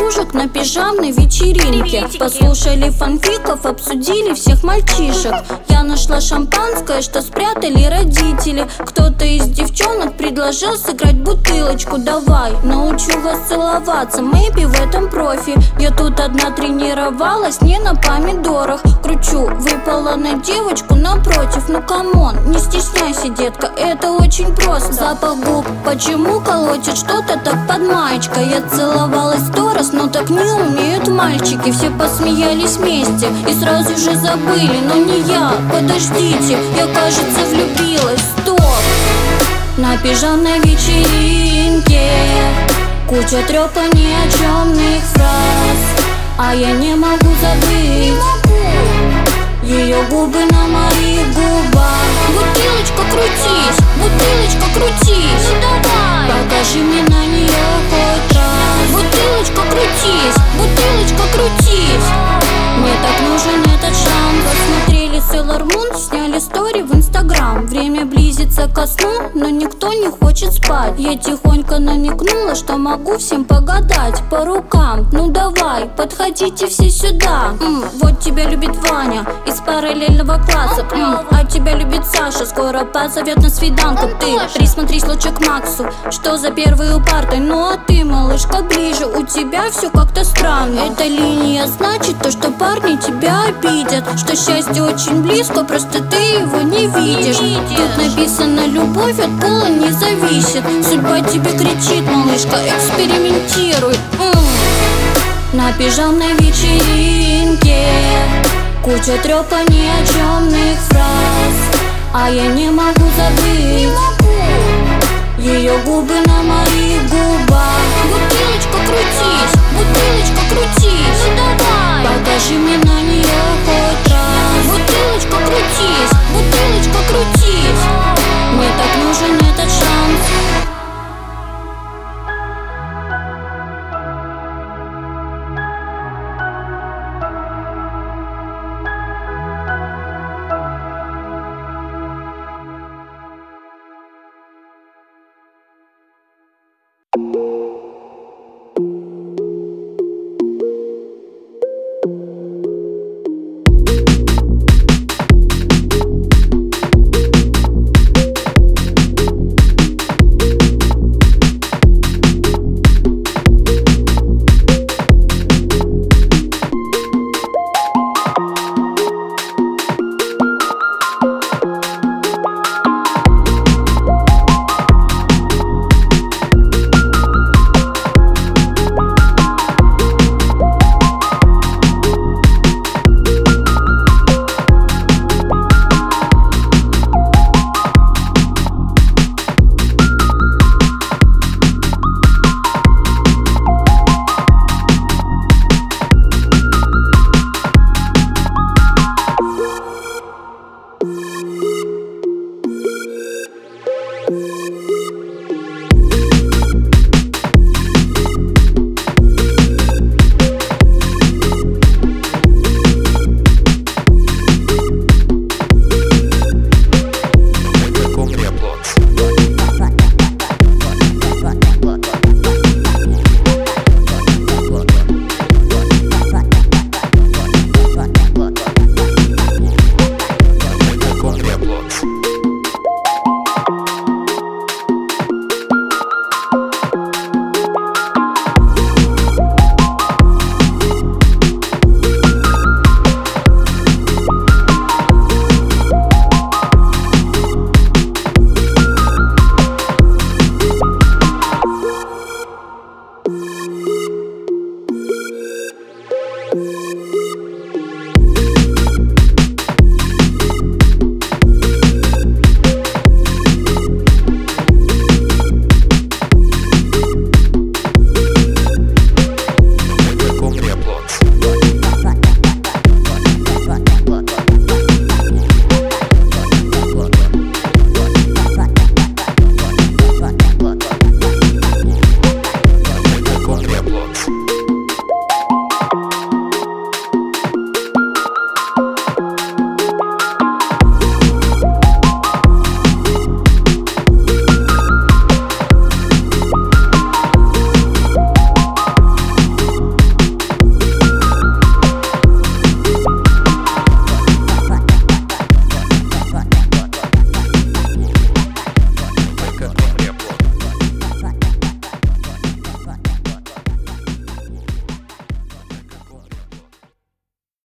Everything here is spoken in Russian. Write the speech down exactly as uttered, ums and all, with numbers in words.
подружек на пижамной вечеринке. Послушали фанфиков, обсудили всех мальчишек. Я нашла шампанское, что спрятали родители. Кто-то из девчонок предложил сыграть бутылочку. Давай, научу вас целоваться, мэйби в этом профи. Я тут одна тренировалась, не на помидорах. Кручу, выпала на девочку напротив. Ну камон, не стесняйся, детка, это очень просто. Запах губ, почему колотит что-то так под маечкой? Я целовалась сто раз, но так не умеют мальчики. Все посмеялись вместе и сразу же забыли. Но не я, подождите, я, кажется, влюбилась. Стоп! На пижамной вечеринке куча трёпа ни о чёмных фраз, а я не могу забыть ее губы на моих губах. Бутылочка, крутись, бутылочка, крутись. Ну давай, покажи мне на нее хоть раз. Бутылочка, крутись, бутылочка, крутись. Мне так нужен этот шанс. Посмотрели Sailor Moon, сняли стори в Инстаграм. Время близится ко сну, но никто не хочет спать. Я тихонько намекнула, что могу всем погадать по рукам. Ну давай, подходите все сюда. М, Вот тебя любит Ваня из параллельного класса. М, А тебя любит Саша, скоро позовет на свиданку. Ты присмотрись лучше к Максу, что за первой у партой. Ну а ты, малышка, ближе, у тебя все как-то странно. Эта линия значит то, что парни тебя обидят, что счастье очень близко, просто ты его не видишь. Тут написано: любовь от пола не зависит. Судьба тебе кричит, малышка, экспериментируй. М. На пижамной вечеринке куча трёпа ни о чёмных фраз, а я не могу забыть ее губы на моих губах. Бутылочка, крутись, бутылочка, крутись. Ну давай, покажи мне на нее хоть раз. Бутылочка, крутись, бутылочка, крутись. Мне так нужен этот шанс. We'll be right back.